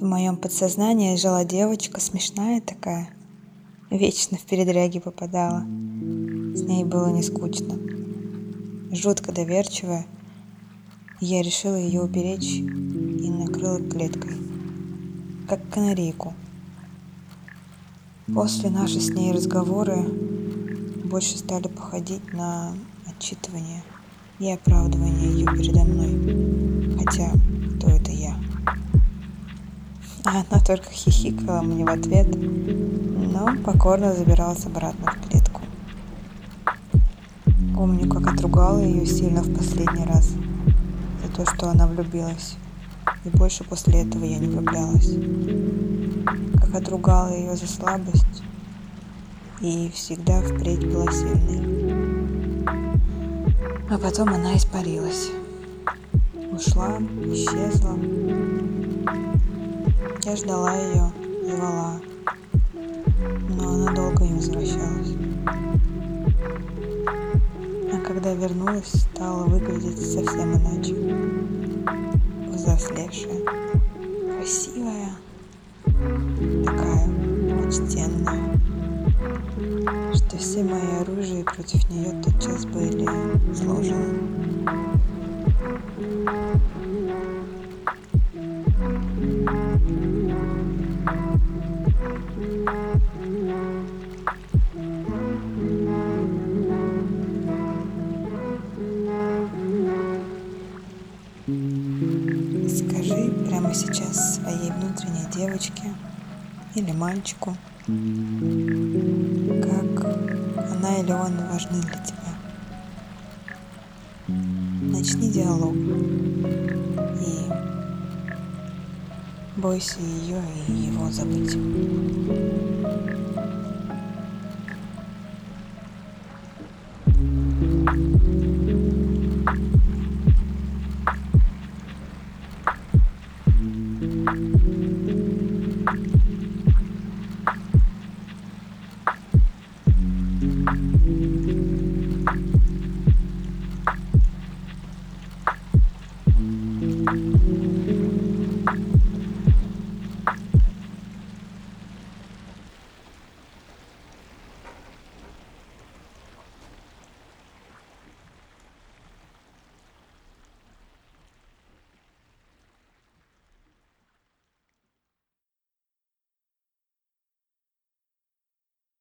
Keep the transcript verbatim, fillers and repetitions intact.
В моем подсознании жила девочка, смешная такая, вечно в передряги попадала. С ней было не скучно. Жутко доверчивая, я решила ее уберечь и накрыла клеткой, как канарейку. После наши с ней разговоры больше стали походить на отчитывание и оправдывание ее передо мной. Хотя, кто это я? А она только хихикала мне в ответ, но покорно забиралась обратно в клетку. Помню, как отругала ее сильно в последний раз за то, что она влюбилась, и больше после этого я не влюблялась. Как отругала ее за слабость и всегда впредь была сильной. А потом она испарилась, ушла, исчезла. Я ждала ее, звала, но она долго не возвращалась. А когда вернулась, стала выглядеть совсем иначе. Взрослевшая, красивая, такая почтенная, что все мои оружия против нее тотчас были сложены. Скажи прямо сейчас своей внутренней девочке или мальчику, как она или он важны для тебя. Начни диалог и бойся ее и его забыть.